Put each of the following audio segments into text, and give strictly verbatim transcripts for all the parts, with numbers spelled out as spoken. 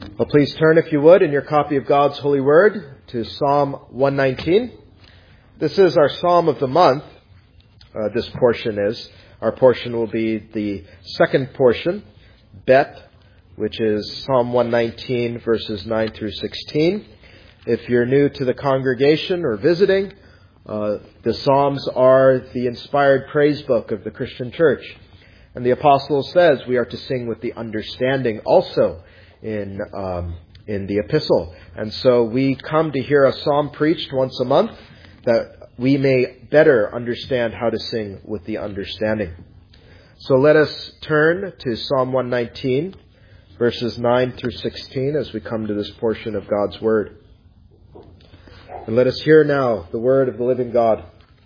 Well, please turn, if you would, in your copy of God's Holy Word to Psalm one nineteen. This is our Psalm of the month. Uh, this portion is. Our portion will be the second portion, Bet, which is Psalm one nineteen, verses nine through sixteen. If you're new to the congregation or visiting, uh, the Psalms are the inspired praise book of the Christian church. And the apostle says we are to sing with the understanding also in um, in the epistle. And so we come to hear a psalm preached once a month that we may better understand how to sing with the understanding. So let us turn to Psalm one nineteen, verses nine through sixteen, as we come to this portion of God's Word. And let us hear now the word of the living God.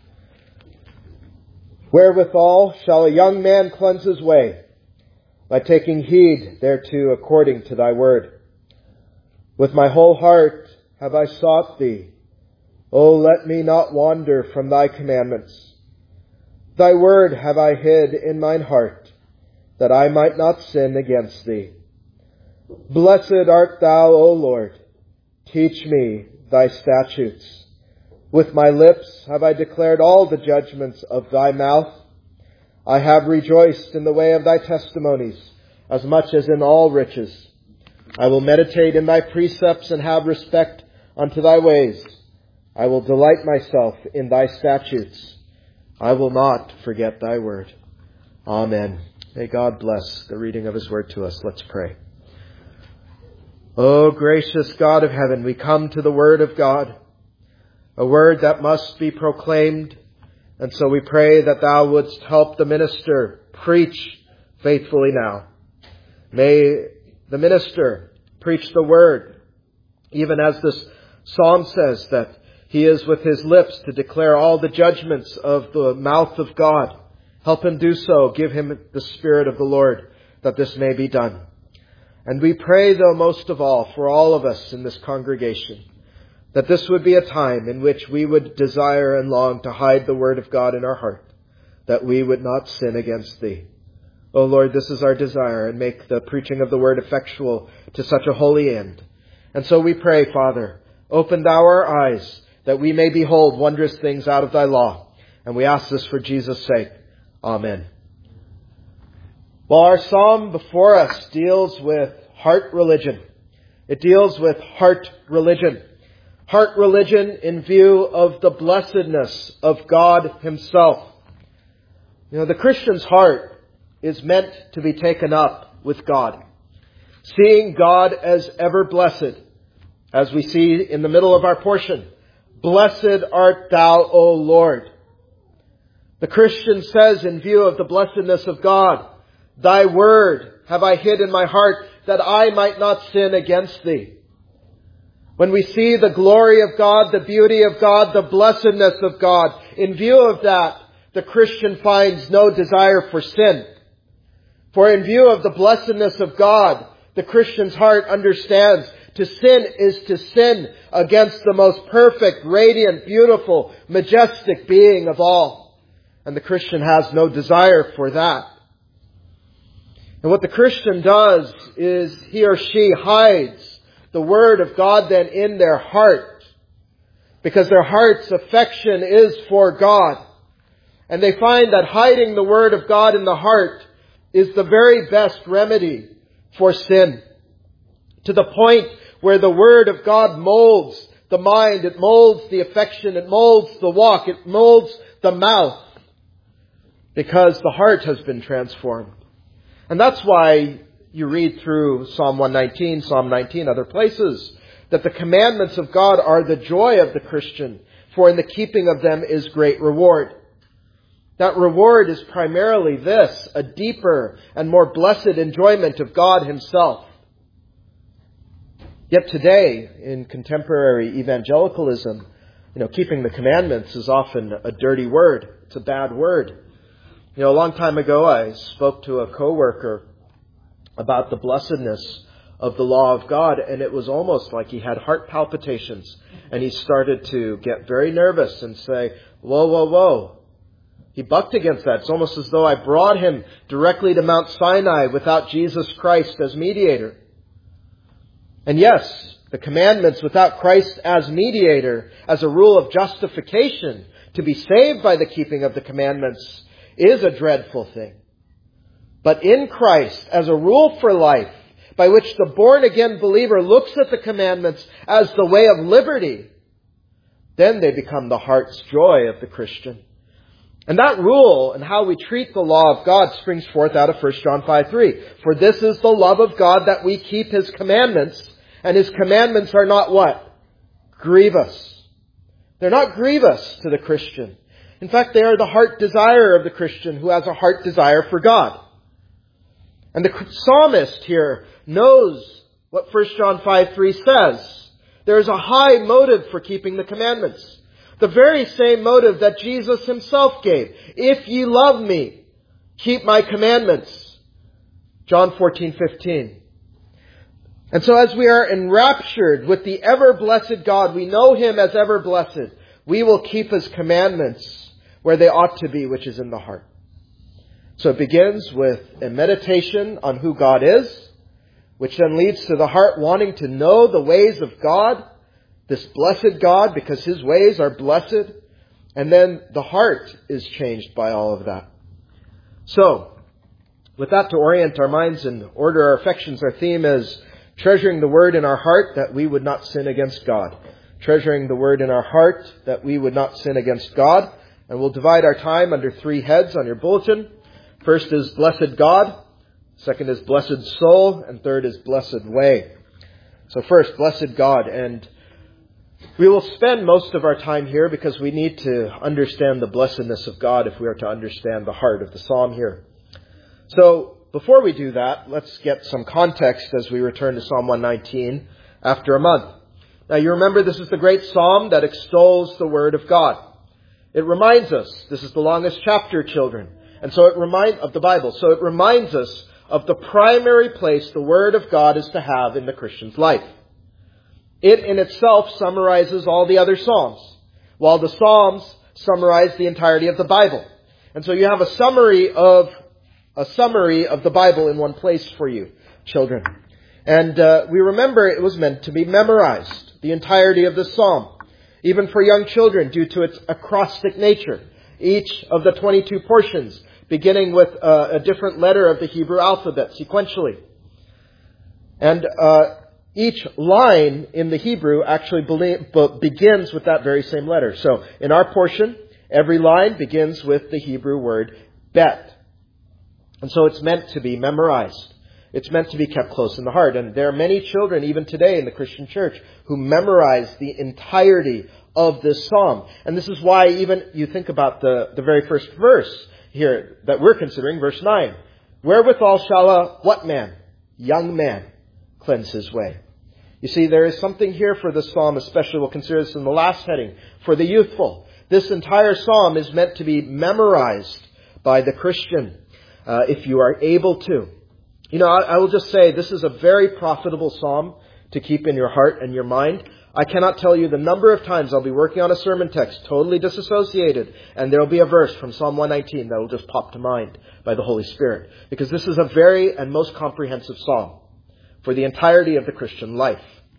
Wherewithal shall a young man cleanse his way? By taking heed thereto according to thy word. With my whole heart have I sought thee. O let me not wander from thy commandments. Thy word have I hid in mine heart, that I might not sin against thee. Blessed art thou, O Lord. Teach me thy statutes. With my lips have I declared all the judgments of thy mouth. I have rejoiced in the way of thy testimonies, as much as in all riches. I will meditate in thy precepts and have respect unto thy ways. I will delight myself in thy statutes. I will not forget thy word. Amen. May God bless the reading of his word to us. Let's pray. O gracious God of heaven, we come to the word of God, a word that must be proclaimed. And so we pray that thou wouldst help the minister preach faithfully now. May the minister preach the word, even as this psalm says that he is with his lips to declare all the judgments of the mouth of God. Help him do so. Give him the Spirit of the Lord that this may be done. And we pray, though, most of all, for all of us in this congregation, that this would be a time in which we would desire and long to hide the word of God in our heart, that we would not sin against thee. O Lord, this is our desire, and make the preaching of the word effectual to such a holy end. And so we pray, Father, open thou our eyes, that we may behold wondrous things out of thy law. And we ask this for Jesus' sake. Amen. Well, our psalm before us deals with heart religion. It deals with heart religion. Heart religion in view of the blessedness of God himself. You know, the Christian's heart is meant to be taken up with God, seeing God as ever blessed, as we see in the middle of our portion. Blessed art thou, O Lord. The Christian says, in view of the blessedness of God, thy word have I hid in my heart, that I might not sin against thee. When we see the glory of God, the beauty of God, the blessedness of God, in view of that, the Christian finds no desire for sin. For in view of the blessedness of God, the Christian's heart understands to sin is to sin against the most perfect, radiant, beautiful, majestic being of all. And the Christian has no desire for that. And what the Christian does is he or she hides the word of God then in their heart, because their heart's affection is for God. And they find that hiding the word of God in the heart is the very best remedy for sin. To the point where the word of God molds the mind, it molds the affection, it molds the walk, it molds the mouth, because the heart has been transformed. And that's why you read through Psalm one nineteen, Psalm nineteen, other places, that the commandments of God are the joy of the Christian, for in the keeping of them is great reward. That reward is primarily this, a deeper and more blessed enjoyment of God himself. Yet today, in contemporary evangelicalism, you know, keeping the commandments is often a dirty word. It's a bad word. You know, a long time ago, I spoke to a coworker about the blessedness of the law of God, and it was almost like he had heart palpitations, and he started to get very nervous and say, whoa, whoa, whoa. He bucked against that. It's almost as though I brought him directly to Mount Sinai without Jesus Christ as mediator. And yes, the commandments without Christ as mediator, as a rule of justification, to be saved by the keeping of the commandments, is a dreadful thing. But in Christ, as a rule for life, by which the born-again believer looks at the commandments as the way of liberty, then they become the heart's joy of the Christian. And that rule and how we treat the law of God springs forth out of First John five three. For this is the love of God, that we keep His commandments, and His commandments are not what? Grievous. They're not grievous to the Christian. In fact, they are the heart desire of the Christian who has a heart desire for God. And the psalmist here knows what First John five three says. There is a high motive for keeping the commandments. The very same motive that Jesus Himself gave. If ye love me, keep my commandments. John fourteen fifteen. And so as we are enraptured with the ever-blessed God, we know Him as ever-blessed, we will keep His commandments where they ought to be, which is in the heart. So it begins with a meditation on who God is, which then leads to the heart wanting to know the ways of God, this blessed God, because His ways are blessed. And then the heart is changed by all of that. So, with that to orient our minds and order our affections, our theme is treasuring the Word in our heart that we would not sin against God. Treasuring the Word in our heart that we would not sin against God. And we'll divide our time under three heads on your bulletin. First is Blessed God. Second is Blessed Soul. And third is Blessed Way. So first, Blessed God. And we will spend most of our time here because we need to understand the blessedness of God if we are to understand the heart of the psalm here. So before we do that, let's get some context as we return to Psalm one nineteen after a month. Now you remember this is the great psalm that extols the Word of God. It reminds us, this is the longest chapter, children, and so it remind of the Bible. So it reminds us of the primary place the Word of God is to have in the Christian's life. It in itself summarizes all the other Psalms, while the Psalms summarize the entirety of the Bible. And so you have a summary of a summary of the Bible in one place for you, children. And uh, we remember it was meant to be memorized, the entirety of the Psalm, even for young children due to its acrostic nature. Each of the twenty-two portions beginning with uh, a different letter of the Hebrew alphabet sequentially. And uh, each line in the Hebrew actually be- begins with that very same letter. So in our portion, every line begins with the Hebrew word bet. And so it's meant to be memorized. It's meant to be kept close in the heart. And there are many children, even today in the Christian church, who memorize the entirety of this psalm. And this is why even you think about the, the very first verse here that we're considering, verse nine. Wherewithal shall a what man? Young man cleanse his way. You see, there is something here for this psalm, especially we'll consider this in the last heading, for the youthful. This entire psalm is meant to be memorized by the Christian, uh, if you are able to. You know, I, I will just say this is a very profitable psalm to keep in your heart and your mind. I cannot tell you the number of times I'll be working on a sermon text totally disassociated, and there will be a verse from Psalm one nineteen that will just pop to mind by the Holy Spirit. Because this is a very and most comprehensive psalm for the entirety of the Christian life.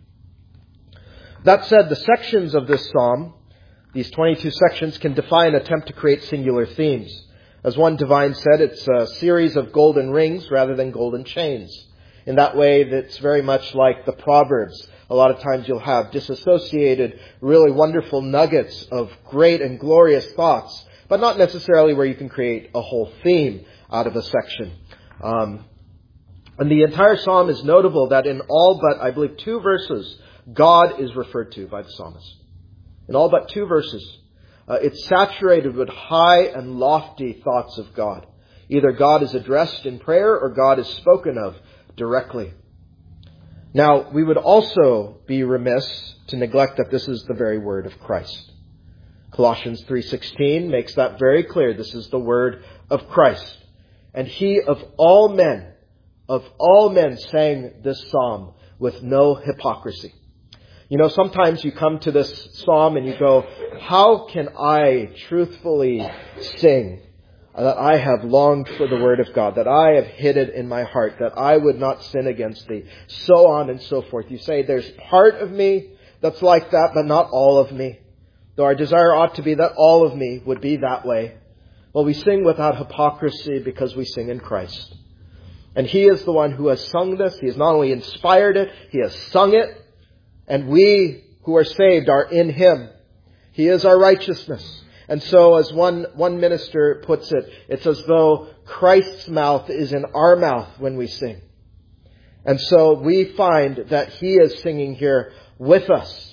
That said, the sections of this psalm, these twenty-two sections, can define and attempt to create singular themes. As one divine said, it's a series of golden rings rather than golden chains. In that way, it's very much like the Proverbs. A lot of times you'll have disassociated, really wonderful nuggets of great and glorious thoughts, but not necessarily where you can create a whole theme out of a section. Um, and the entire psalm is notable that in all but, I believe, two verses, God is referred to by the psalmist. In all but two verses. Uh, it's saturated with high and lofty thoughts of God. Either God is addressed in prayer or God is spoken of directly. Now, we would also be remiss to neglect that this is the very word of Christ. Colossians three sixteen makes that very clear. This is the word of Christ. And he of all men, of all men sang this psalm with no hypocrisy. You know, sometimes you come to this psalm and you go, how can I truthfully sing that I have longed for the word of God, that I have hid it in my heart, that I would not sin against thee, so on and so forth. You say there's part of me that's like that, but not all of me. Though our desire ought to be that all of me would be that way. Well, we sing without hypocrisy because we sing in Christ. And He is the one who has sung this. He has not only inspired it, He has sung it. And we who are saved are in Him. He is our righteousness. And so as one, one minister puts it, it's as though Christ's mouth is in our mouth when we sing. And so we find that He is singing here with us.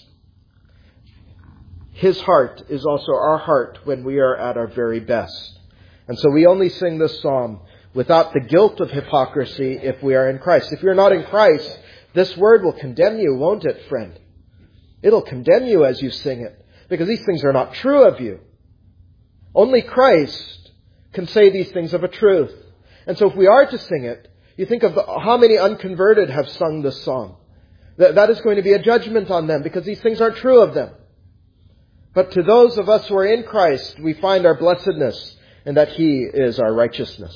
His heart is also our heart when we are at our very best. And so we only sing this psalm without the guilt of hypocrisy if we are in Christ. If you're not in Christ, this word will condemn you, won't it, friend? It'll condemn you as you sing it, because these things are not true of you. Only Christ can say these things of a truth. And so if we are to sing it, you think of the, how many unconverted have sung this song. That, that is going to be a judgment on them, because these things aren't true of them. But to those of us who are in Christ, we find our blessedness and that He is our righteousness.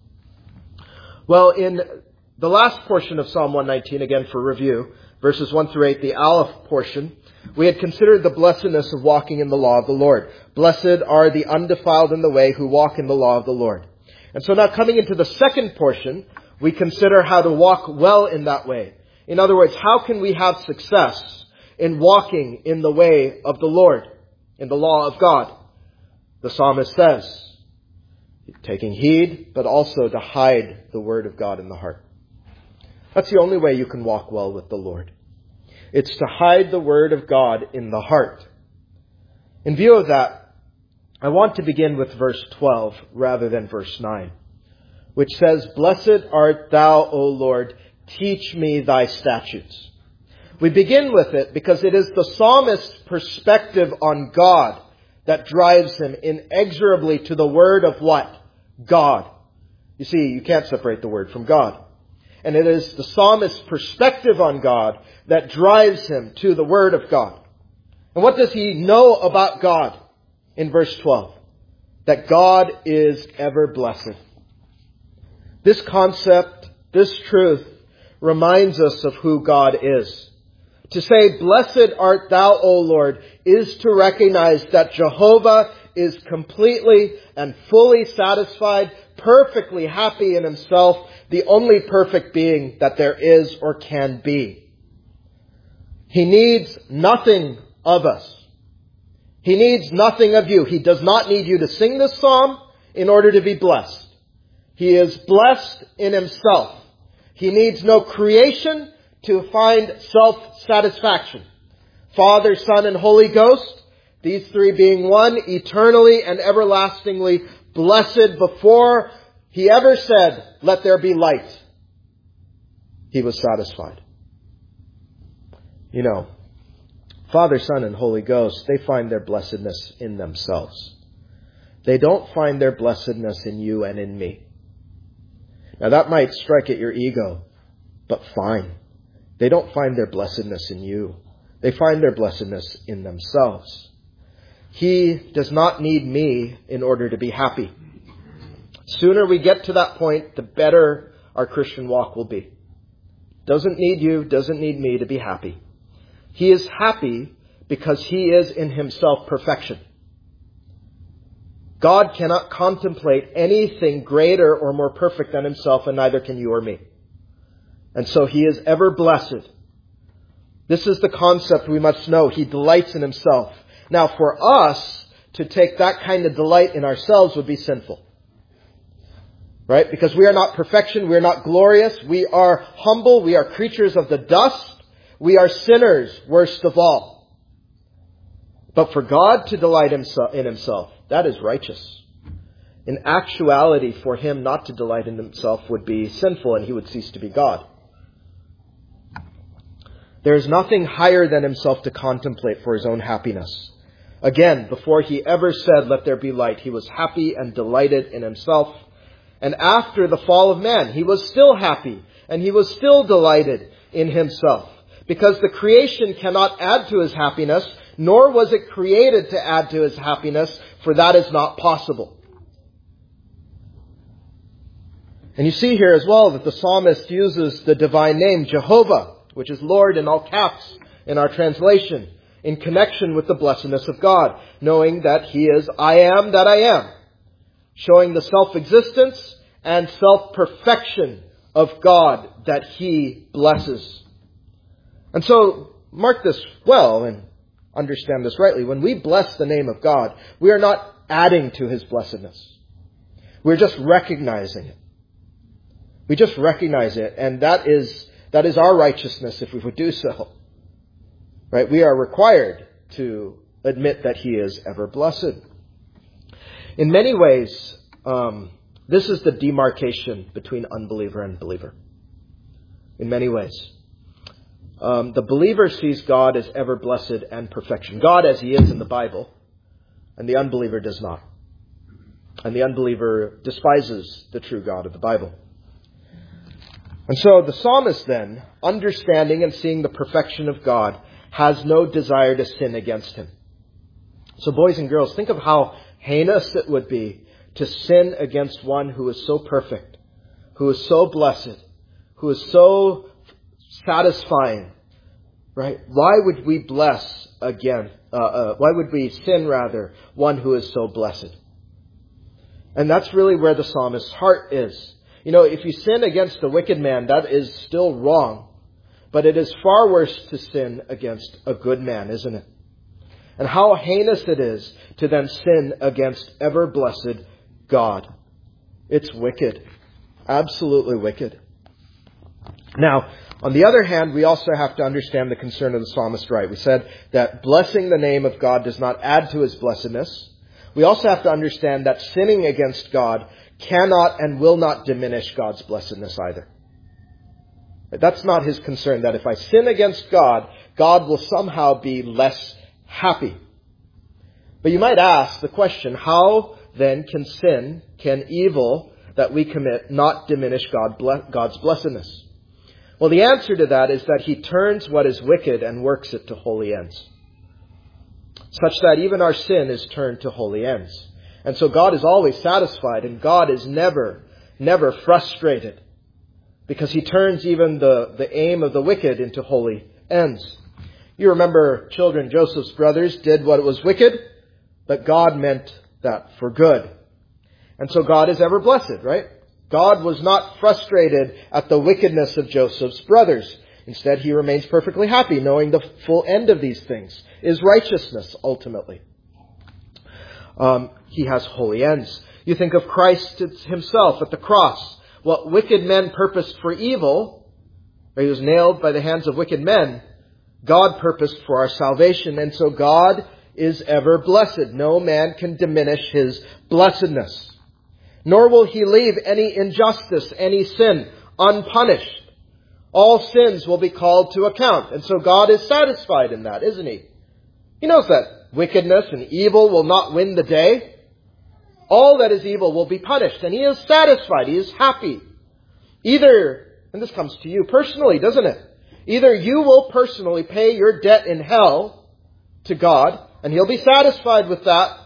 Well, in the last portion of Psalm one nineteen, again for review, verses one through eight, the Aleph portion, we had considered the blessedness of walking in the law of the Lord. Blessed are the undefiled in the way who walk in the law of the Lord. And so now coming into the second portion, we consider how to walk well in that way. In other words, how can we have success in walking in the way of the Lord, in the law of God? The psalmist says, taking heed, but also to hide the word of God in the heart. That's the only way you can walk well with the Lord. It's to hide the word of God in the heart. In view of that, I want to begin with verse twelve rather than verse nine, which says, Blessed art thou, O Lord, teach me thy statutes. We begin with it because it is the psalmist's perspective on God that drives him inexorably to the word of what? God. You see, you can't separate the word from God. And it is the psalmist's perspective on God that drives him to the word of God. And what does he know about God in verse twelve? That God is ever blessed. This concept, this truth, reminds us of who God is. To say, Blessed art thou, O Lord, is to recognize that Jehovah is completely and fully satisfied, perfectly happy in Himself, the only perfect being that there is or can be. He needs nothing of us. He needs nothing of you. He does not need you to sing this psalm in order to be blessed. He is blessed in Himself. He needs no creation to find self-satisfaction. Father, Son, and Holy Ghost, these three being one, eternally and everlastingly blessed before He ever said, let there be light. He was satisfied. You know, Father, Son, and Holy Ghost, they find their blessedness in themselves. They don't find their blessedness in you and in me. Now that might strike at your ego, but fine. They don't find their blessedness in you. They find their blessedness in themselves. He does not need me in order to be happy. Sooner we get to that point, the better our Christian walk will be. Doesn't need you, doesn't need me to be happy. He is happy because He is in Himself perfection. God cannot contemplate anything greater or more perfect than Himself, and neither can you or me. And so He is ever blessed. This is the concept we must know. He delights in Himself. Now, for us to take that kind of delight in ourselves would be sinful. Right? Because we are not perfection. We are not glorious. We are humble. We are creatures of the dust. We are sinners, worst of all. But for God to delight in Himself, that is righteous. In actuality, for Him not to delight in Himself would be sinful, and He would cease to be God. There is nothing higher than Himself to contemplate for His own happiness. Again, before He ever said, let there be light, He was happy and delighted in Himself. And after the fall of man, He was still happy and He was still delighted in Himself. Because the creation cannot add to His happiness, nor was it created to add to His happiness, for that is not possible. And you see here as well that the psalmist uses the divine name Jehovah, which is Lord in all caps in our translation, in connection with the blessedness of God, knowing that He is I am that I am, showing the self-existence and self-perfection of God that He blesses. And so, mark this well and understand this rightly. When we bless the name of God, we are not adding to His blessedness. We're just recognizing it. We just recognize it, and that is that is our righteousness if we would do so. Right? We are required to admit that He is ever blessed. In many ways, um, this is the demarcation between unbeliever and believer. In many ways. Um, the believer sees God as ever blessed and perfection. God as He is in the Bible. And the unbeliever does not. And the unbeliever despises the true God of the Bible. And so the psalmist then, understanding and seeing the perfection of God, has no desire to sin against Him. So boys and girls, think of how heinous it would be to sin against one who is so perfect, who is so blessed, who is so satisfying, right? Why would we bless again? Uh, uh, why would we sin rather one who is so blessed? And that's really where the psalmist's heart is. You know, if you sin against a wicked man, that is still wrong. But it is far worse to sin against a good man, isn't it? And how heinous it is to then sin against ever blessed God. It's wicked. Absolutely wicked. Now, on the other hand, we also have to understand the concern of the psalmist, right? We said that blessing the name of God does not add to His blessedness. We also have to understand that sinning against God cannot and will not diminish God's blessedness either. That's not His concern, that if I sin against God, God will somehow be less happy. But you might ask the question, how then can sin, can evil that we commit not diminish God, God's blessedness? Well, the answer to that is that He turns what is wicked and works it to holy ends, such that even our sin is turned to holy ends. And so God is always satisfied, and God is never, never frustrated, because He turns even the, the aim of the wicked into holy ends. You remember, children, Joseph's brothers did what was wicked, but God meant that for good. And so God is ever blessed, right? God was not frustrated at the wickedness of Joseph's brothers. Instead, He remains perfectly happy, knowing the full end of these things is righteousness, ultimately. Um, he has holy ends. You think of Christ Himself at the cross. What wicked men purposed for evil, or He was nailed by the hands of wicked men, God purposed for our salvation. And so God is ever blessed. No man can diminish His blessedness. Nor will He leave any injustice, any sin unpunished. All sins will be called to account. And so God is satisfied in that, isn't He? He knows that wickedness and evil will not win the day. All that is evil will be punished. And He is satisfied. He is happy. Either, and this comes to you personally, doesn't it? Either you will personally pay your debt in hell to God, and He'll be satisfied with that.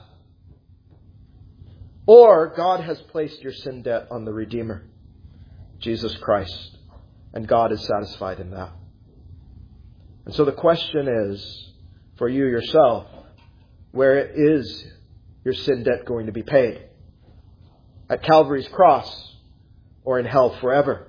Or God has placed your sin debt on the Redeemer, Jesus Christ. And God is satisfied in that. And so the question is, for you yourself, where is your sin debt going to be paid? At Calvary's cross or in hell forever?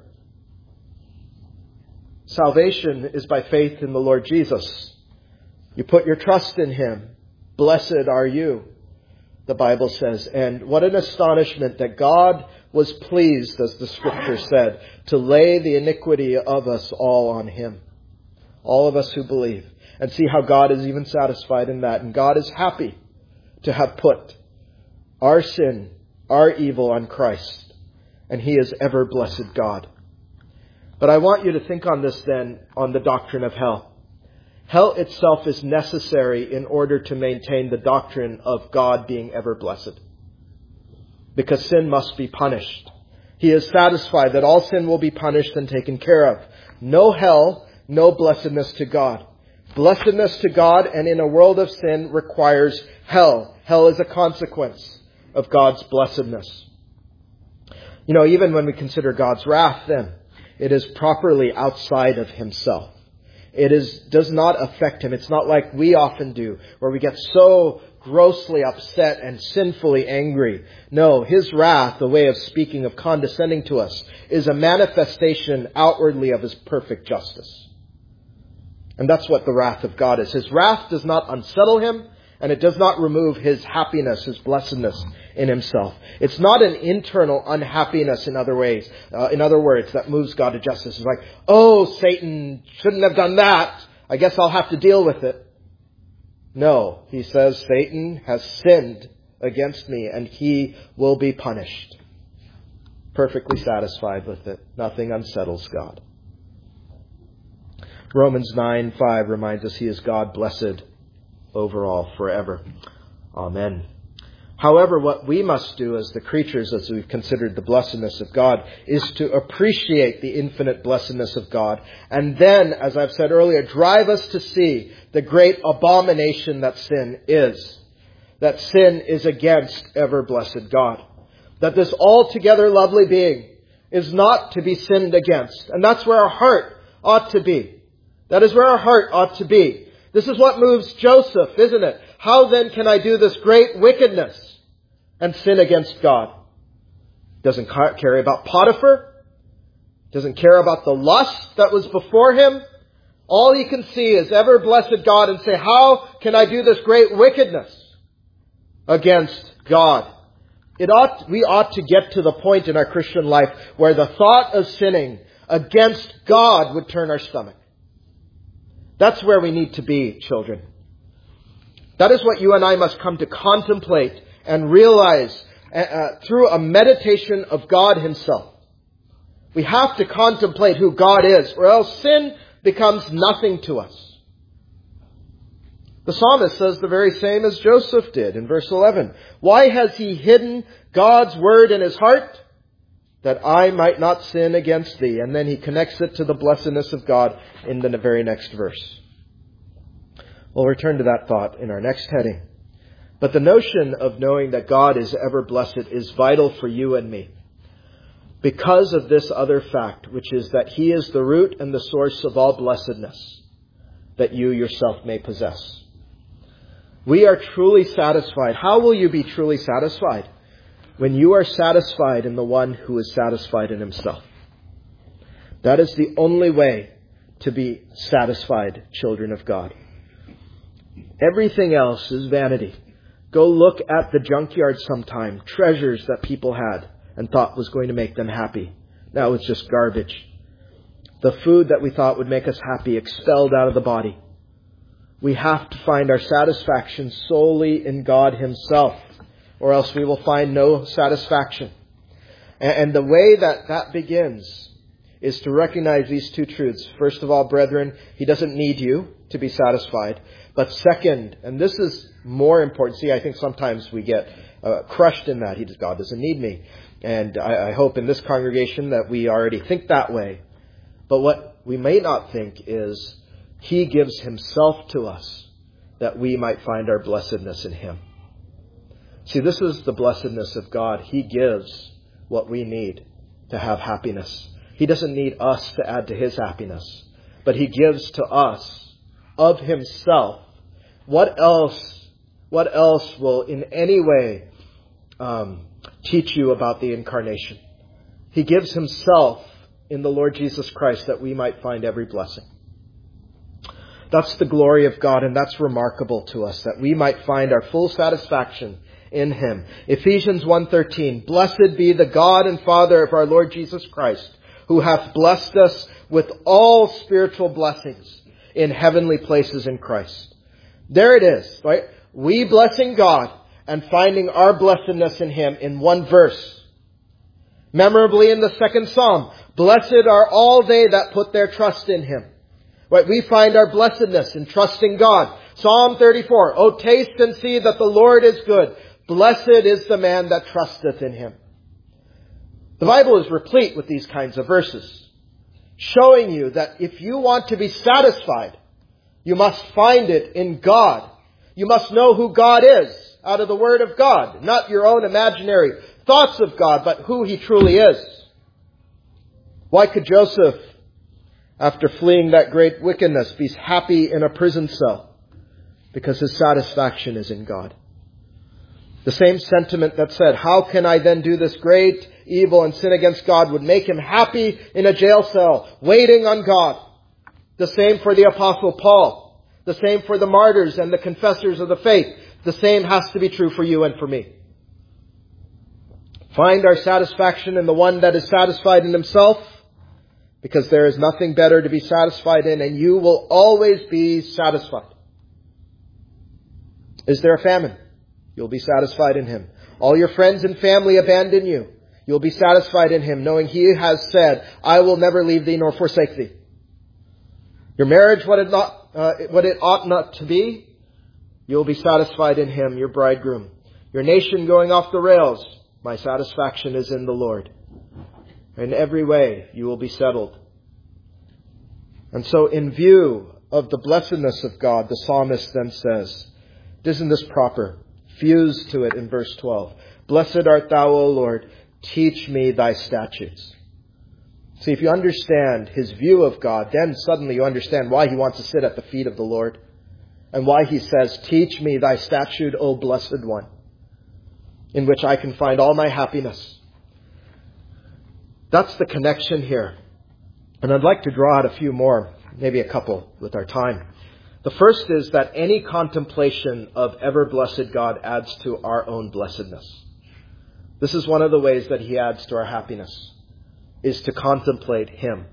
Salvation is by faith in the Lord Jesus. You put your trust in Him. Blessed are you, the Bible says. And what an astonishment that God was pleased, as the Scripture said, to lay the iniquity of us all on Him. All of us who believe. And see how God is even satisfied in that. And God is happy to have put our sin, our evil on Christ. And He is ever blessed God. But I want you to think on this then, on the doctrine of hell. Hell itself is necessary in order to maintain the doctrine of God being ever blessed. Because sin must be punished. He is satisfied that all sin will be punished and taken care of. No hell, no blessedness to God. Blessedness to God and in a world of sin requires hell. Hell is a consequence of God's blessedness. You know, even when we consider God's wrath, then, it is properly outside of himself. It is does not affect him. It's not like we often do, where we get so grossly upset and sinfully angry. No, his wrath, the way of speaking of condescending to us, is a manifestation outwardly of his perfect justice. And that's what the wrath of God is. His wrath does not unsettle him, and it does not remove his happiness, his blessedness in himself. It's not an internal unhappiness in other ways, uh, in other words, that moves God to justice. It's like, oh, Satan shouldn't have done that. I guess I'll have to deal with it. No, he says, Satan has sinned against me and he will be punished. Perfectly satisfied with it. Nothing unsettles God. Romans nine five reminds us he is God blessed over all forever. Amen. However, what we must do as the creatures, as we've considered the blessedness of God, is to appreciate the infinite blessedness of God. And then, as I've said earlier, drive us to see the great abomination that sin is. That sin is against ever-blessed God. That this altogether lovely being is not to be sinned against. And that's where our heart ought to be. That is where our heart ought to be. This is what moves Joseph, isn't it? How then can I do this great wickedness and sin against God? Doesn't care about Potiphar. Doesn't care about the lust that was before him. All he can see is ever blessed God and say, how can I do this great wickedness against God? It ought, we ought to get to the point in our Christian life where the thought of sinning against God would turn our stomach. That's where we need to be, children. That is what you and I must come to contemplate and realize uh, through a meditation of God himself. We have to contemplate who God is, or else sin becomes nothing to us. The psalmist says the very same as Joseph did in verse eleven. Why has he hidden God's word in his heart? That I might not sin against thee. And then he connects it to the blessedness of God in the very next verse. We'll return to that thought in our next heading. But the notion of knowing that God is ever blessed is vital for you and me, because of this other fact, which is that he is the root and the source of all blessedness that you yourself may possess. We are truly satisfied. How will you be truly satisfied? When you are satisfied in the one who is satisfied in himself. That is the only way to be satisfied, children of God. Everything else is vanity. Go look at the junkyard sometime. Treasures that people had and thought was going to make them happy. Now it's just garbage. The food that we thought would make us happy expelled out of the body. We have to find our satisfaction solely in God himself, or else we will find no satisfaction. And the way that that begins is to recognize these two truths. First of all, brethren, he doesn't need you to be satisfied. But second, and this is more important. See, I think sometimes we get uh, crushed in that. He does, God doesn't need me. And I, I hope in this congregation that we already think that way. But what we may not think is he gives himself to us that we might find our blessedness in him. See, this is the blessedness of God. He gives what we need to have happiness. He doesn't need us to add to his happiness, but he gives to us of himself. What else, what else will in any way um, teach you about the incarnation? He gives himself in the Lord Jesus Christ that we might find every blessing. That's the glory of God, and that's remarkable to us, that we might find our full satisfaction in him. Ephesians one thirteen, blessed be the God and Father of our Lord Jesus Christ, who hath blessed us with all spiritual blessings in heavenly places in Christ. There it is, right? We blessing God and finding our blessedness in him in one verse. Memorably in the second Psalm, blessed are all they that put their trust in him. Right? We find our blessedness in trusting God. Psalm thirty-four, O taste and see that the Lord is good. Blessed is the man that trusteth in him. The Bible is replete with these kinds of verses, showing you that if you want to be satisfied, you must find it in God. You must know who God is out of the Word of God, not your own imaginary thoughts of God, but who He truly is. Why could Joseph, after fleeing that great wickedness, be happy in a prison cell? Because his satisfaction is in God. The same sentiment that said, how can I then do this great evil and sin against God, would make him happy in a jail cell, waiting on God. The same for the Apostle Paul. The same for the martyrs and the confessors of the faith. The same has to be true for you and for me. Find our satisfaction in the one that is satisfied in himself, because there is nothing better to be satisfied in, and you will always be satisfied. Is there a famine? You'll be satisfied in Him. All your friends and family abandon you. You'll be satisfied in Him, knowing He has said, I will never leave thee nor forsake thee. Your marriage, what it, not, uh, what it ought not to be, you'll be satisfied in Him, your bridegroom. Your nation going off the rails, my satisfaction is in the Lord. In every way, you will be settled. And so in view of the blessedness of God, the psalmist then says, isn't this proper? Fuse to it in verse twelve. Blessed art thou, O Lord, teach me thy statutes. See, if you understand his view of God, then suddenly you understand why he wants to sit at the feet of the Lord. And why he says, teach me thy statute, O blessed one, in which I can find all my happiness. That's the connection here. And I'd like to draw out a few more, maybe a couple with our time. The first is that any contemplation of ever-blessed God adds to our own blessedness. This is one of the ways that he adds to our happiness, is to contemplate him.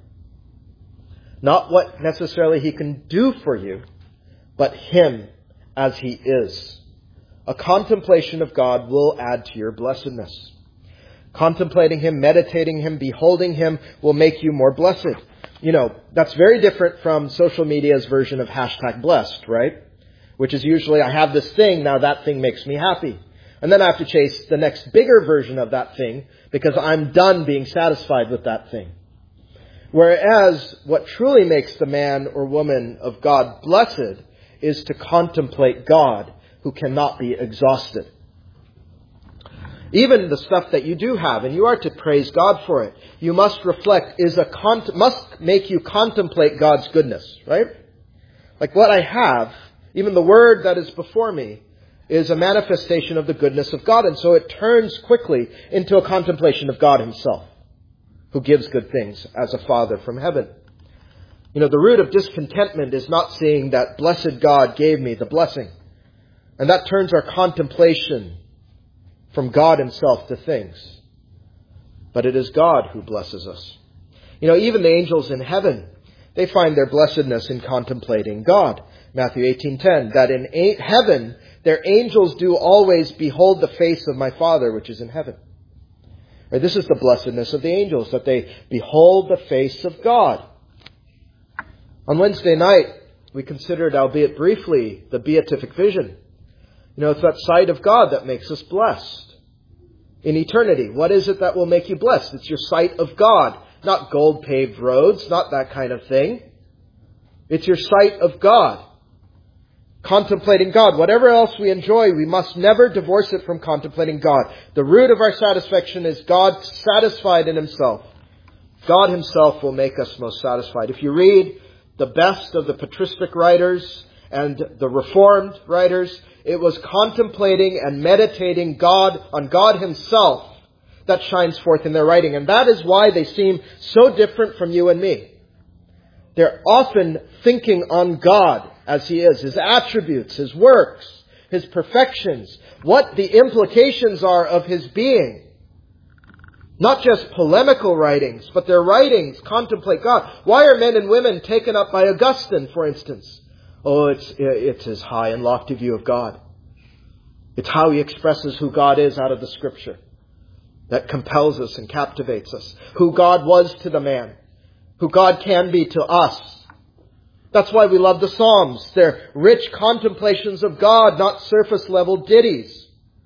Not what necessarily he can do for you, but him as he is. A contemplation of God will add to your blessedness. Contemplating him, meditating him, beholding him will make you more blessed. You know, that's very different from social media's version of hashtag blessed, right? Which is usually, I have this thing, now that thing makes me happy. And then I have to chase the next bigger version of that thing because I'm done being satisfied with that thing. Whereas what truly makes the man or woman of God blessed is to contemplate God who cannot be exhausted. Even the stuff that you do have, and you are to praise God for it, you must reflect, is a con- must make you contemplate God's goodness, right? Like what I have, even the word that is before me, is a manifestation of the goodness of God. And so it turns quickly into a contemplation of God himself, who gives good things as a Father from heaven. You know, the root of discontentment is not seeing that blessed God gave me the blessing. And that turns our contemplation from God himself to things. But it is God who blesses us. You know, even the angels in heaven, they find their blessedness in contemplating God. Matthew eighteen ten, that in heaven their angels do always behold the face of my Father which is in heaven. Right, this is the blessedness of the angels, that they behold the face of God. On Wednesday night, we considered, albeit briefly, the beatific vision. You know, it's that sight of God that makes us blessed. In eternity, what is it that will make you blessed? It's your sight of God, not gold-paved roads, not that kind of thing. It's your sight of God. Contemplating God. Whatever else we enjoy, we must never divorce it from contemplating God. The root of our satisfaction is God satisfied in himself. God himself will make us most satisfied. If you read the best of the patristic writers and the Reformed writers, it was contemplating and meditating God on God himself that shines forth in their writing. And that is why they seem so different from you and me. They're often thinking on God as he is, his attributes, his works, his perfections, what the implications are of his being. Not just polemical writings, but their writings contemplate God. Why are men and women taken up by Augustine, for instance? Oh, it's, it's his high and lofty view of God. It's how he expresses who God is out of the Scripture that compels us and captivates us. Who God was to the man. Who God can be to us. That's why we love the Psalms. They're rich contemplations of God, not surface level ditties.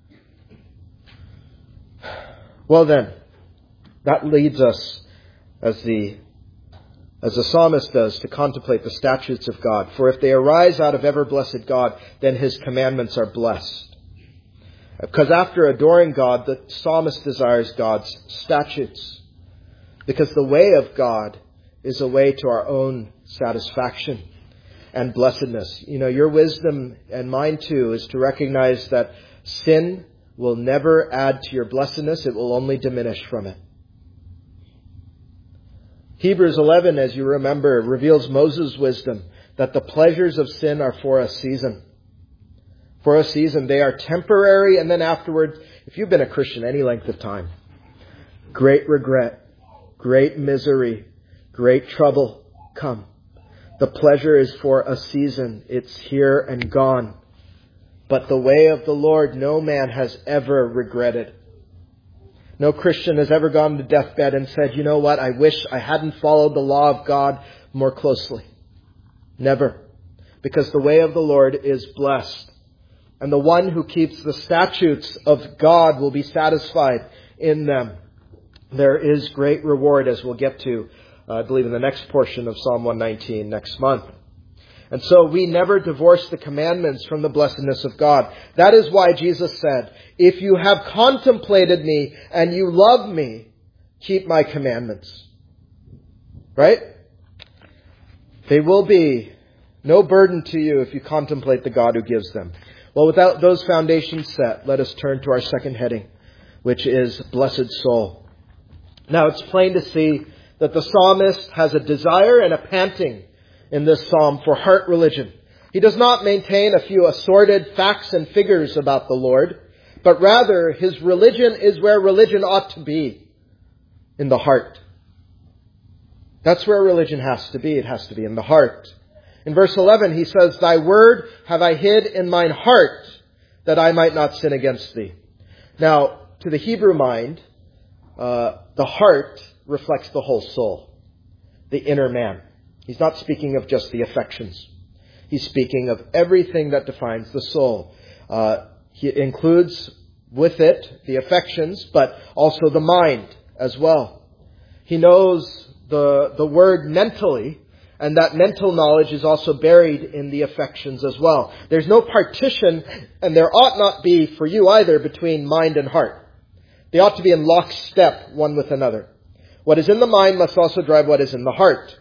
Well then, that leads us, as the As the psalmist does, to contemplate the statutes of God. For if they arise out of ever-blessed God, then his commandments are blessed. Because after adoring God, the psalmist desires God's statutes. Because the way of God is a way to our own satisfaction and blessedness. You know, your wisdom and mine too is to recognize that sin will never add to your blessedness. It will only diminish from it. Hebrews eleven, as you remember, reveals Moses' wisdom that the pleasures of sin are for a season. For a season. They are temporary, and then afterward, if you've been a Christian any length of time, great regret, great misery, great trouble come. The pleasure is for a season. It's here and gone. But the way of the Lord no man has ever regretted. No Christian has ever gone to deathbed and said, you know what, I wish I hadn't followed the law of God more closely. Never. Because the way of the Lord is blessed. And the one who keeps the statutes of God will be satisfied in them. There is great reward, as we'll get to, uh, I believe, in the next portion of Psalm one nineteen next month. And so we never divorce the commandments from the blessedness of God. That is why Jesus said, if you have contemplated me and you love me, keep my commandments. Right? They will be no burden to you if you contemplate the God who gives them. Well, without those foundations set, let us turn to our second heading, which is blessed soul. Now, it's plain to see that the psalmist has a desire and a panting in this psalm for heart religion. He does not maintain a few assorted facts and figures about the Lord, but rather his religion is where religion ought to be, in the heart. That's where religion has to be. It has to be in the heart. In verse eleven, he says, thy word have I hid in mine heart, that I might not sin against thee. Now, to the Hebrew mind, uh, the heart reflects the whole soul, the inner man. He's not speaking of just the affections. He's speaking of everything that defines the soul. Uh, he includes with it the affections, but also the mind as well. He knows the, the word mentally, and that mental knowledge is also buried in the affections as well. There's no partition, and there ought not be for you either, between mind and heart. They ought to be in lockstep one with another. What is in the mind must also drive what is in the heart.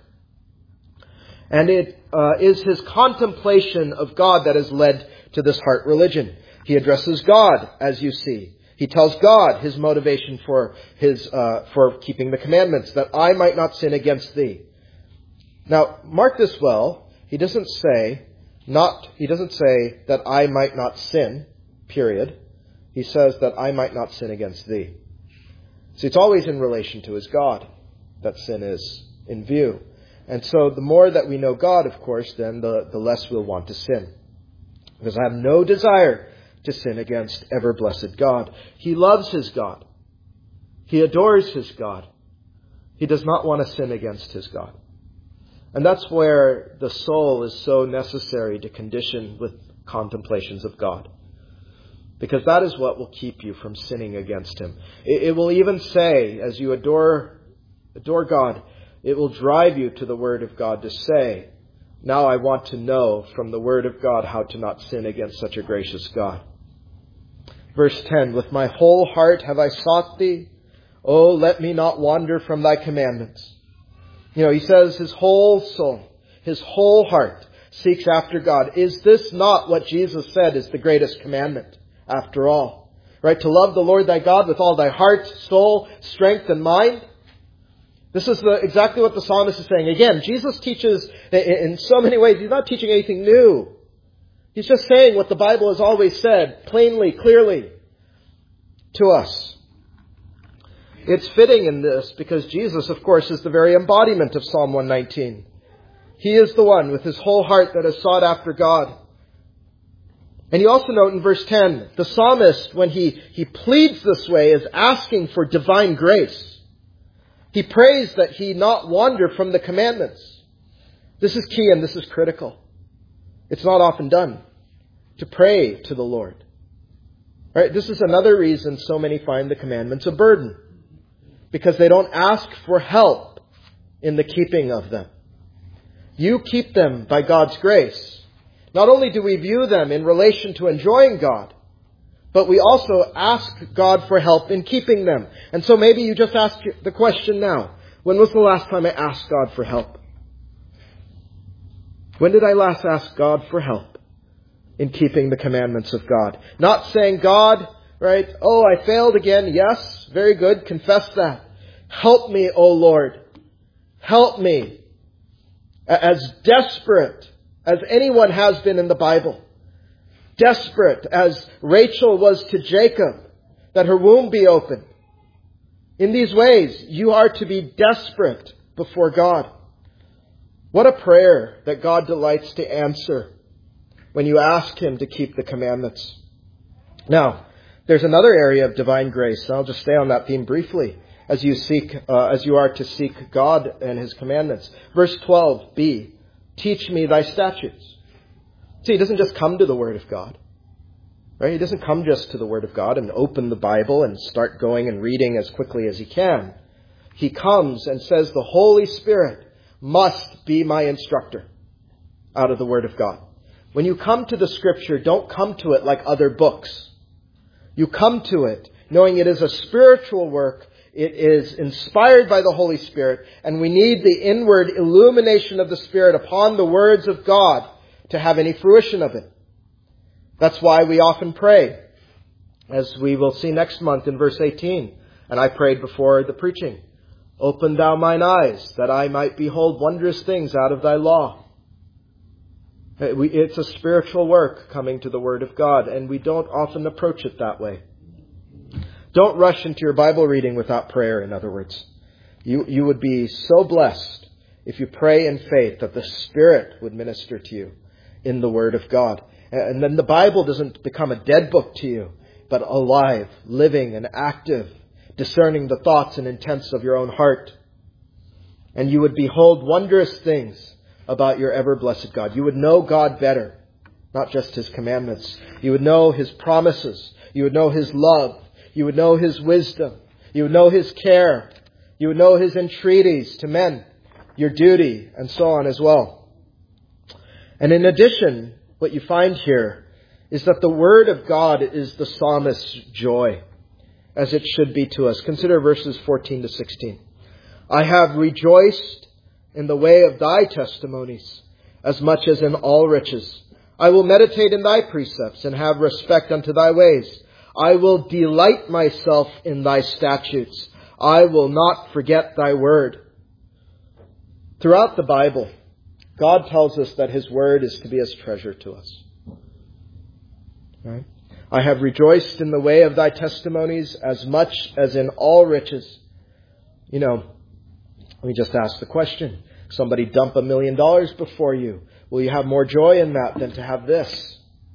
And it uh, is his contemplation of God that has led to this heart religion. He addresses God, as you see. He tells God his motivation for his uh, for keeping the commandments, that I might not sin against thee. Now, mark this well. He doesn't say not. He doesn't say that I might not sin. Period. He says that I might not sin against thee. See, it's always in relation to his God that sin is in view. And so the more that we know God, of course, then the, the less we'll want to sin. Because I have no desire to sin against ever-blessed God. He loves his God. He adores his God. He does not want to sin against his God. And that's where the soul is so necessary to condition with contemplations of God. Because that is what will keep you from sinning against him. It, it will even say, as you adore, adore God, it will drive you to the Word of God to say, now I want to know from the Word of God how to not sin against such a gracious God. Verse ten, with my whole heart have I sought thee. Oh, let me not wander from thy commandments. You know, he says his whole soul, his whole heart seeks after God. Is this not what Jesus said is the greatest commandment after all? Right? To love the Lord thy God with all thy heart, soul, strength, and mind. This is the, exactly what the psalmist is saying. Again, Jesus teaches in so many ways. He's not teaching anything new. He's just saying what the Bible has always said, plainly, clearly, to us. It's fitting in this because Jesus, of course, is the very embodiment of Psalm one nineteen. He is the one with his whole heart that has sought after God. And you also note in verse ten, the psalmist, when he, he pleads this way, is asking for divine grace. He prays that he not wander from the commandments. This is key and this is critical. It's not often done to pray to the Lord. Right? This is another reason so many find the commandments a burden. Because they don't ask for help in the keeping of them. You keep them by God's grace. Not only do we view them in relation to enjoying God, but we also ask God for help in keeping them. And so maybe you just ask the question now, when was the last time I asked God for help? When did I last ask God for help in keeping the commandments of God? Not saying, God, right, oh, I failed again. Yes, very good. Confess that. Help me, O Lord. Help me. As desperate as anyone has been in the Bible. Desperate as Rachel was to Jacob, that her womb be opened. In these ways, you are to be desperate before God. What a prayer that God delights to answer when you ask Him to keep the commandments. Now, there's another area of divine grace. I'll just stay on that theme briefly as you seek, uh, as you are to seek God and His commandments. Verse twelve b, teach me thy statutes. See, he doesn't just come to the Word of God. Right? He doesn't come just to the Word of God and open the Bible and start going and reading as quickly as he can. He comes and says the Holy Spirit must be my instructor out of the Word of God. When you come to the Scripture, don't come to it like other books. You come to it knowing it is a spiritual work. It is inspired by the Holy Spirit, and we need the inward illumination of the Spirit upon the words of God to have any fruition of it. That's why we often pray, as we will see next month in verse eighteen. And I prayed before the preaching, open thou mine eyes, that I might behold wondrous things out of thy law. It's a spiritual work coming to the Word of God, and we don't often approach it that way. Don't rush into your Bible reading without prayer, in other words. You, you would be so blessed if you pray in faith that the Spirit would minister to you in the Word of God. And then the Bible doesn't become a dead book to you, but alive, living and active, discerning the thoughts and intents of your own heart. And you would behold wondrous things about your ever-blessed God. You would know God better, not just His commandments. You would know His promises. You would know His love. You would know His wisdom. You would know His care. You would know His entreaties to men, your duty, and so on as well. And in addition, what you find here is that the Word of God is the psalmist's joy, as it should be to us. Consider verses fourteen to sixteen. I have rejoiced in the way of thy testimonies, as much as in all riches. I will meditate in thy precepts, and have respect unto thy ways. I will delight myself in thy statutes. I will not forget thy word. Throughout the Bible, God tells us that His word is to be as treasure to us. Right? I have rejoiced in the way of thy testimonies as much as in all riches. You know, let me just ask the question. Somebody dump a million dollars before you. Will you have more joy in that than to have this?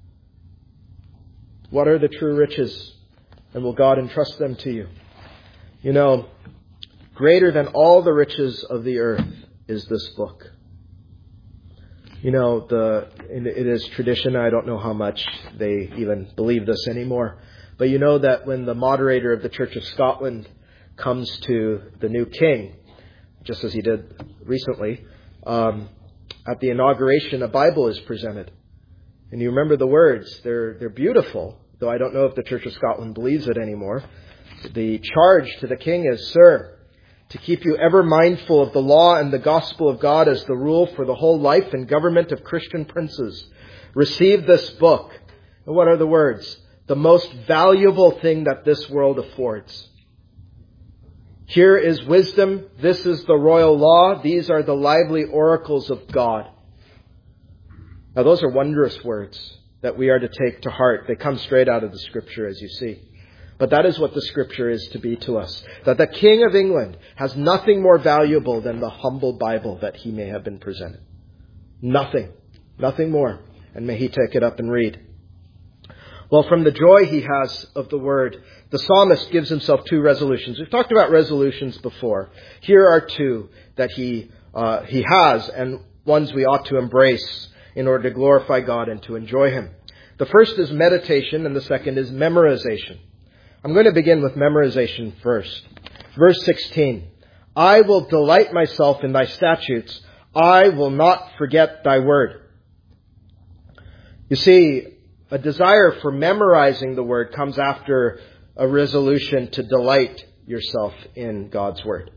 What are the true riches? And will God entrust them to you? You know, greater than all the riches of the earth is this book. You know, the it is tradition. I don't know how much they even believe this anymore. But you know that when the moderator of the Church of Scotland comes to the new king, just as he did recently, um, at the inauguration, a Bible is presented. And you remember the words. They're, they're beautiful, though I don't know if the Church of Scotland believes it anymore. The charge to the king is, Sir, to keep you ever mindful of the law and the gospel of God as the rule for the whole life and government of Christian princes. Receive this book. And what are the words? The most valuable thing that this world affords. Here is wisdom. This is the royal law. These are the lively oracles of God. Now, those are wondrous words that we are to take to heart. They come straight out of the Scripture, as you see. But that is what the Scripture is to be to us. That the King of England has nothing more valuable than the humble Bible that he may have been presented. Nothing. Nothing more. And may he take it up and read. Well, from the joy he has of the Word, the psalmist gives himself two resolutions. We've talked about resolutions before. Here are two that he uh, he has, and ones we ought to embrace in order to glorify God and to enjoy Him. The first is meditation, and the second is memorization. I'm going to begin with memorization first. Verse sixteen. I will delight myself in thy statutes. I will not forget thy word. You see, a desire for memorizing the Word comes after a resolution to delight yourself in God's Word.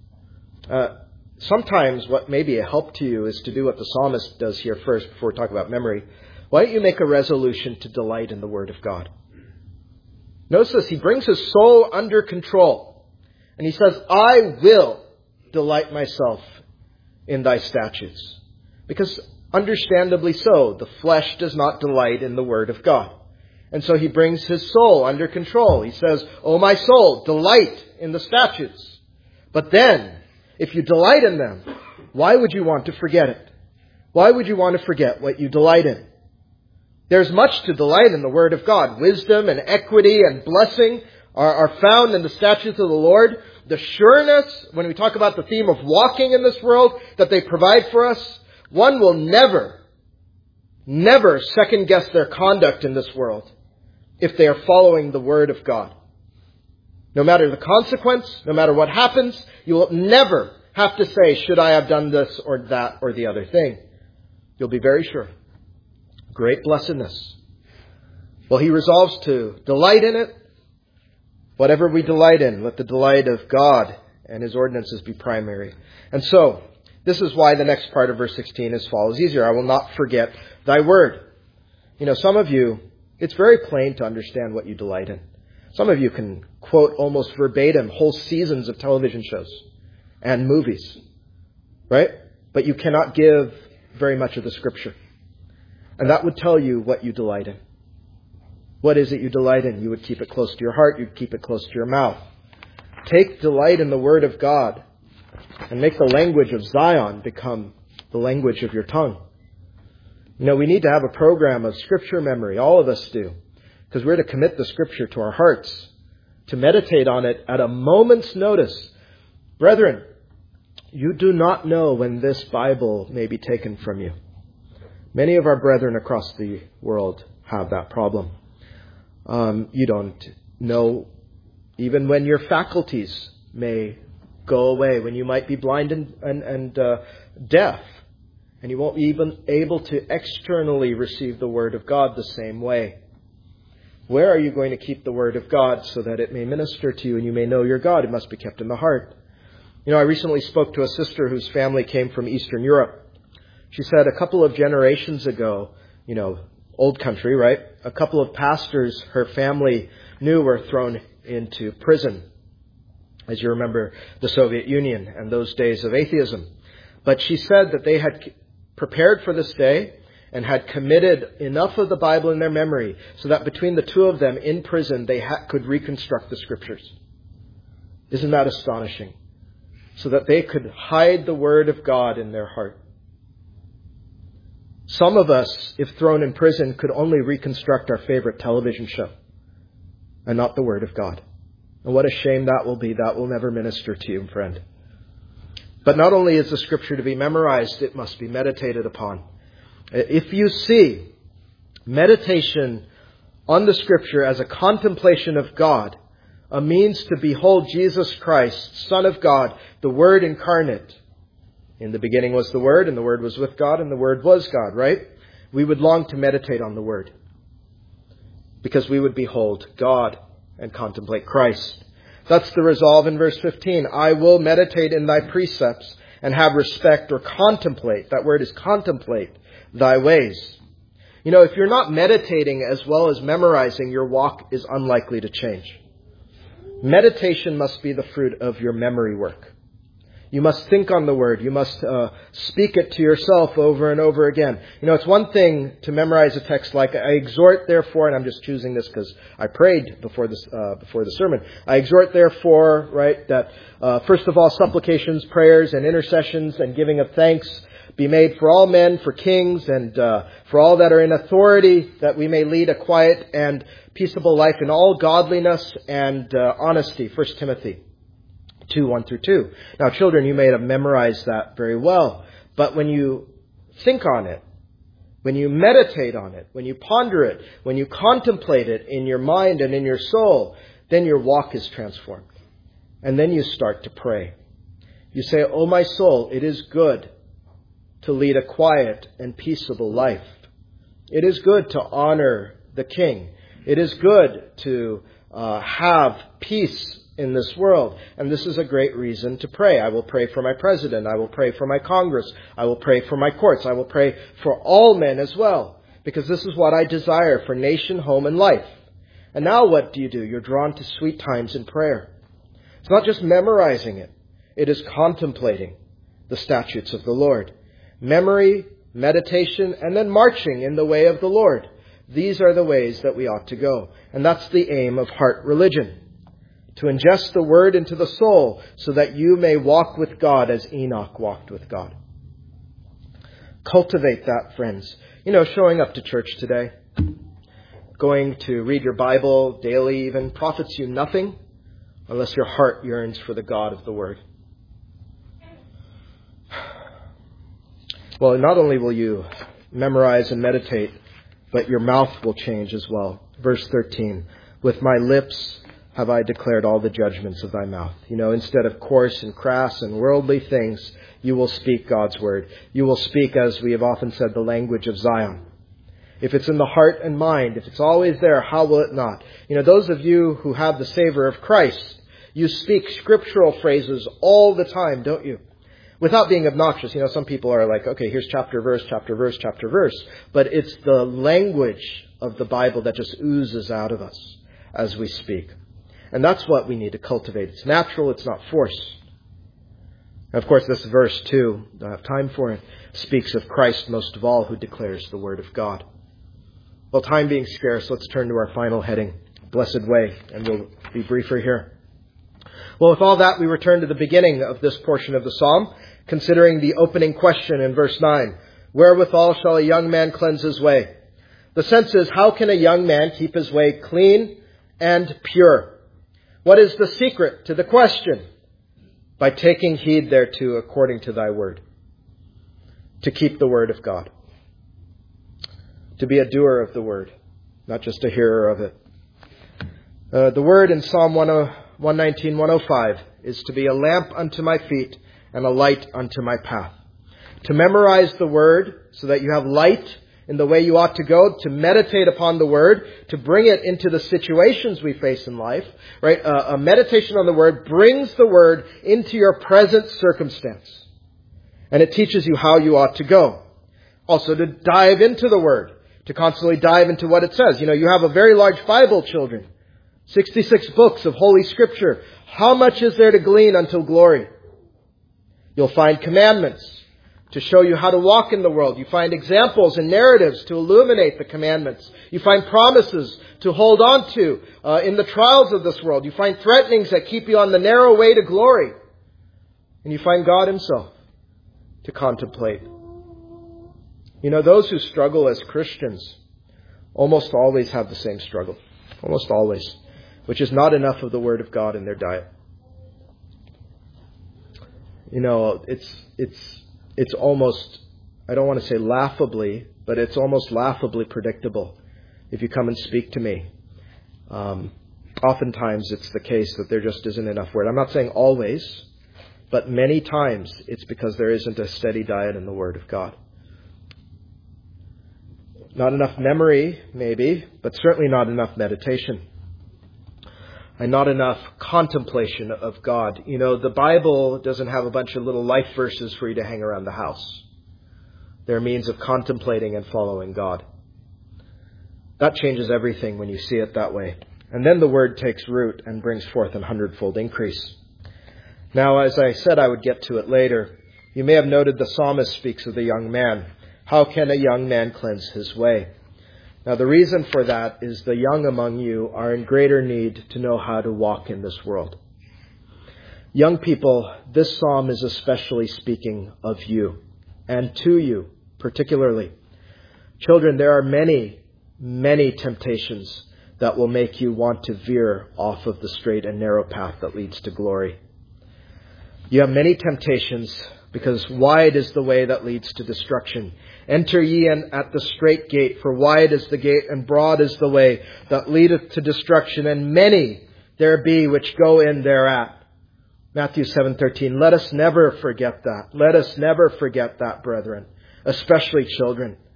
Uh, sometimes what may be a help to you is to do what the psalmist does here first before we talk about memory. Why don't you make a resolution to delight in the Word of God? Notice this, he brings his soul under control. And he says, I will delight myself in thy statutes. Because understandably so, the flesh does not delight in the Word of God. And so he brings his soul under control. He says, O my soul, delight in the statutes. But then, if you delight in them, why would you want to forget it? Why would you want to forget what you delight in? There's much to delight in the Word of God. Wisdom and equity and blessing are, are found in the statutes of the Lord. The sureness, when we talk about the theme of walking in this world, that they provide for us, one will never, never second guess their conduct in this world if they are following the Word of God. No matter the consequence, no matter what happens, you will never have to say, should I have done this or that or the other thing? You'll be very sure. Great blessedness. Well, he resolves to delight in it. Whatever we delight in, let the delight of God and His ordinances be primary. And so, this is why the next part of verse sixteen is follows easier. I will not forget thy word. You know, some of you, it's very plain to understand what you delight in. Some of you can quote almost verbatim whole seasons of television shows and movies, right? But you cannot give very much of the Scripture. And that would tell you what you delight in. What is it you delight in? You would keep it close to your heart. You'd keep it close to your mouth. Take delight in the Word of God and make the language of Zion become the language of your tongue. You know, we need to have a program of Scripture memory. All of us do. Because we're to commit the Scripture to our hearts, to meditate on it at a moment's notice. Brethren, you do not know when this Bible may be taken from you. Many of our brethren across the world have that problem. Um, you don't know even when your faculties may go away, when you might be blind and, and, and uh, deaf, and you won't be even able to externally receive the Word of God the same way. Where are you going to keep the Word of God so that it may minister to you and you may know your God? It must be kept in the heart. You know, I recently spoke to a sister whose family came from Eastern Europe. She said a couple of generations ago, you know, old country, right? A couple of pastors her family knew were thrown into prison. As you remember, the Soviet Union and those days of atheism. But she said that they had prepared for this day and had committed enough of the Bible in their memory so that between the two of them in prison, they ha- could reconstruct the Scriptures. Isn't that astonishing? So that they could hide the Word of God in their heart. Some of us, if thrown in prison, could only reconstruct our favorite television show and not the Word of God. And what a shame that will be. That will never minister to you, friend. But not only is the Scripture to be memorized, it must be meditated upon. If you see meditation on the Scripture as a contemplation of God, a means to behold Jesus Christ, Son of God, the Word incarnate. In the beginning was the Word, and the Word was with God, and the Word was God, right? We would long to meditate on the Word, because we would behold God and contemplate Christ. That's the resolve in verse fifteen. I will meditate in thy precepts and have respect or contemplate. That word is contemplate thy ways. You know, if you're not meditating as well as memorizing, your walk is unlikely to change. Meditation must be the fruit of your memory work. You must think on the Word. You must uh, speak it to yourself over and over again. You know, it's one thing to memorize a text like, I exhort therefore, and I'm just choosing this because I prayed before this uh, before the sermon. I exhort therefore, right, that uh, first of all, supplications, prayers, and intercessions, and giving of thanks be made for all men, for kings, and uh, for all that are in authority, that we may lead a quiet and peaceable life in all godliness and uh, honesty. First Timothy two, one through two. Now, children, you may have memorized that very well. But when you think on it, when you meditate on it, when you ponder it, when you contemplate it in your mind and in your soul, then your walk is transformed. And then you start to pray. You say, "O my soul, it is good to lead a quiet and peaceable life. It is good to honor the King. It is good to uh, have peace in this world. And this is a great reason to pray. I will pray for my president. I will pray for my Congress. I will pray for my courts. I will pray for all men as well. Because this is what I desire for nation, home, and life. And now what do you do? You're drawn to sweet times in prayer. It's not just memorizing it. It is contemplating the statutes of the Lord. Memory, meditation, and then marching in the way of the Lord. These are the ways that we ought to go. And that's the aim of heart religion. To ingest the Word into the soul so that you may walk with God as Enoch walked with God. Cultivate that, friends. You know, showing up to church today, going to read your Bible daily even, profits you nothing unless your heart yearns for the God of the Word. Well, not only will you memorize and meditate, but your mouth will change as well. Verse thirteen, with my lips have I declared all the judgments of thy mouth. You know, instead of coarse and crass and worldly things, you will speak God's word. You will speak, as we have often said, the language of Zion. If it's in the heart and mind, if it's always there, how will it not? You know, those of you who have the savor of Christ, you speak scriptural phrases all the time, don't you? Without being obnoxious. You know, some people are like, okay, here's chapter, verse, chapter, verse, chapter, verse. But it's the language of the Bible that just oozes out of us as we speak. And that's what we need to cultivate. It's natural, it's not force. And of course, this verse too, don't have time for it, speaks of Christ most of all, who declares the word of God. Well, time being scarce, let's turn to our final heading, Blessed Way, and we'll be briefer here. Well, with all that, we return to the beginning of this portion of the psalm, considering the opening question in verse nine. Wherewithal shall a young man cleanse his way? The sense is, how can a young man keep his way clean and pure? What is the secret to the question? By taking heed thereto according to thy word. To keep the word of God. To be a doer of the word, not just a hearer of it. Uh, the word in Psalm one nineteen, one oh five is to be a lamp unto my feet and a light unto my path. To memorize the word so that you have light in the way you ought to go, to meditate upon the word, to bring it into the situations we face in life, right? Uh, a meditation on the word brings the word into your present circumstance. And it teaches you how you ought to go. Also to dive into the word, to constantly dive into what it says. You know, you have a very large Bible, children. sixty-six books of Holy Scripture. How much is there to glean until glory? You'll find commandments to show you how to walk in the world. You find examples and narratives to illuminate the commandments. You find promises to hold on to uh, in the trials of this world. You find threatenings that keep you on the narrow way to glory. And you find God Himself to contemplate. You know, those who struggle as Christians almost always have the same struggle. Almost always. Which is not enough of the Word of God in their diet. You know, it's it's it's almost, I don't want to say laughably, but it's almost laughably predictable if you come and speak to me. Um, oftentimes it's the case that there just isn't enough Word. I'm not saying always, but many times it's because there isn't a steady diet in the Word of God. Not enough memory, maybe, but certainly not enough meditation. And not enough contemplation of God. You know, the Bible doesn't have a bunch of little life verses for you to hang around the house. They're means of contemplating and following God. That changes everything when you see it that way. And then the Word takes root and brings forth an hundredfold increase. Now, as I said, I would get to it later. You may have noted the psalmist speaks of the young man. How can a young man cleanse his way? Now, the reason for that is the young among you are in greater need to know how to walk in this world. Young people, this psalm is especially speaking of you and to you particularly. Children, there are many, many temptations that will make you want to veer off of the straight and narrow path that leads to glory. You have many temptations because wide is the way that leads to destruction. Enter ye in at the strait gate, for wide is the gate and broad is the way that leadeth to destruction, and many there be which go in thereat. Matthew seven thirteen. Let us never forget that. Let us never forget that, brethren, especially children.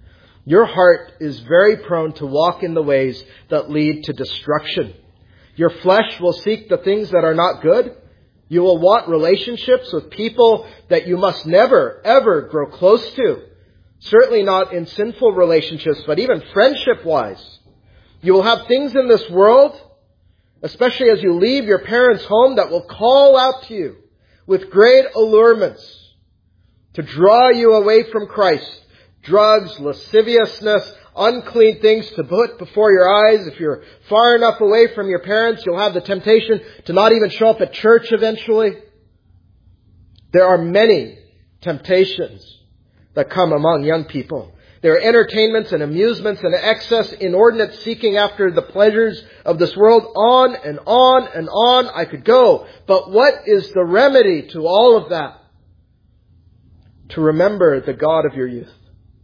Your heart is very prone to walk in the ways that lead to destruction. Your flesh will seek the things that are not good. You will want relationships with people that you must never, ever grow close to. Certainly not in sinful relationships, but even friendship-wise. You will have things in this world, especially as you leave your parents' home, that will call out to you with great allurements to draw you away from Christ. Drugs, lasciviousness, unclean things to put before your eyes. If you're far enough away from your parents, you'll have the temptation to not even show up at church eventually. There are many temptations that come among young people. There are entertainments and amusements and excess, inordinate seeking after the pleasures of this world. On and on and on I could go. But what is the remedy to all of that? To remember the God of your youth.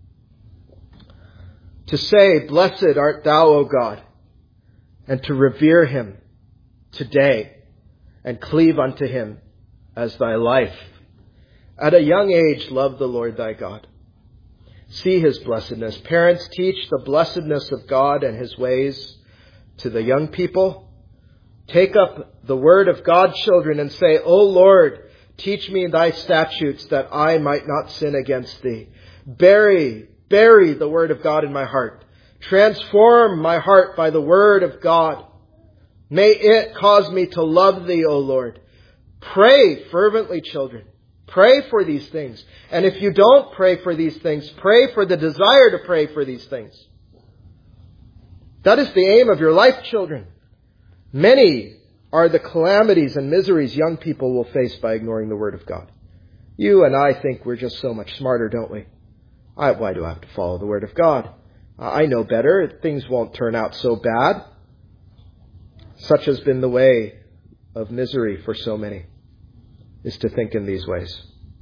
To say, "Blessed art thou, O God," and to revere Him today and cleave unto Him as thy life. At a young age, love the Lord thy God. See His blessedness. Parents, teach the blessedness of God and His ways to the young people. Take up the word of God, children, and say, "O Lord, teach me thy statutes that I might not sin against thee." Bury, bury the word of God in my heart. Transform my heart by the word of God. May it cause me to love thee, O Lord. Pray fervently, children. Pray for these things. And if you don't pray for these things, pray for the desire to pray for these things. That is the aim of your life, children. Many are the calamities and miseries young people will face by ignoring the Word of God. You and I think we're just so much smarter, don't we? I, why do I have to follow the Word of God? I know better. Things won't turn out so bad. Such has been the way of misery for so many, is to think in these ways.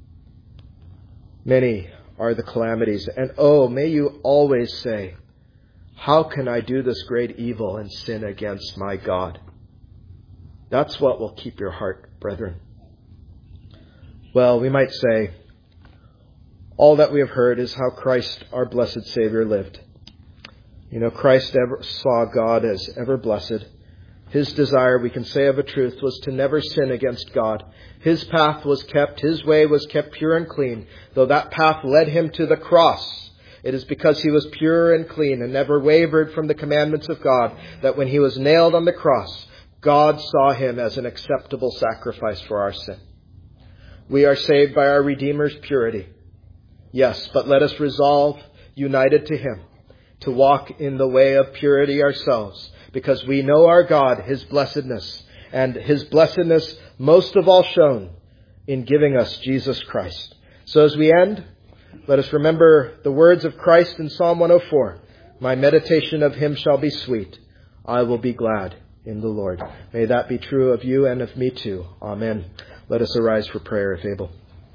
Many are the calamities. And oh, may you always say, "How can I do this great evil and sin against my God?" That's what will keep your heart, brethren. Well, we might say, all that we have heard is how Christ, our blessed Savior, lived. You know, Christ ever saw God as ever blessed. His desire, we can say of a truth, was to never sin against God. His path was kept, His way was kept pure and clean. Though that path led Him to the cross, it is because He was pure and clean and never wavered from the commandments of God that when He was nailed on the cross, God saw Him as an acceptable sacrifice for our sin. We are saved by our Redeemer's purity. Yes, but let us resolve, united to Him, to walk in the way of purity ourselves, because we know our God, His blessedness, and His blessedness most of all shown in giving us Jesus Christ. So as we end, let us remember the words of Christ in Psalm one oh four. "My meditation of Him shall be sweet. I will be glad in the Lord." May that be true of you and of me too. Amen. Let us arise for prayer if able.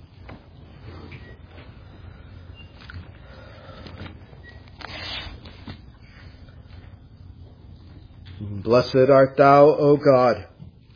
Blessed art thou, O God.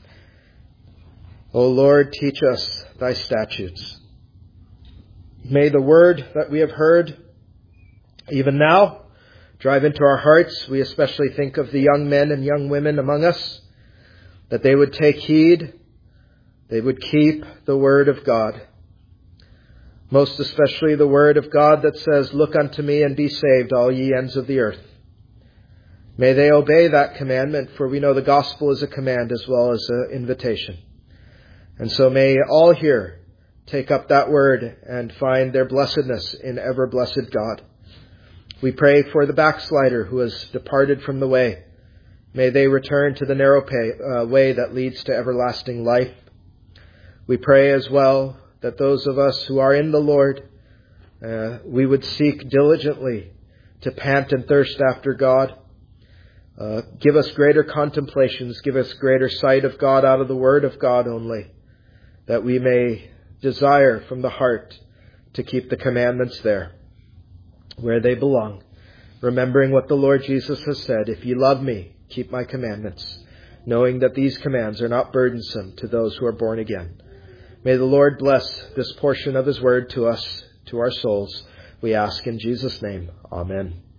O Lord, teach us thy statutes. May the word that we have heard, even now, drive into our hearts. We especially think of the young men and young women among us, that they would take heed, they would keep the word of God. Most especially the word of God that says, "Look unto me and be saved, all ye ends of the earth." May they obey that commandment, for we know the gospel is a command as well as an invitation. And so may all here take up that word and find their blessedness in ever blessed God. We pray for the backslider who has departed from the way. May they return to the narrow pay, uh, way that leads to everlasting life. We pray as well that those of us who are in the Lord, uh, we would seek diligently to pant and thirst after God. Uh, give us greater contemplations, give us greater sight of God out of the Word of God only, that we may desire from the heart to keep the commandments there, where they belong, remembering what the Lord Jesus has said, "If ye love me, keep my commandments," knowing that these commands are not burdensome to those who are born again. May the Lord bless this portion of His Word to us, to our souls. We ask in Jesus' name. Amen.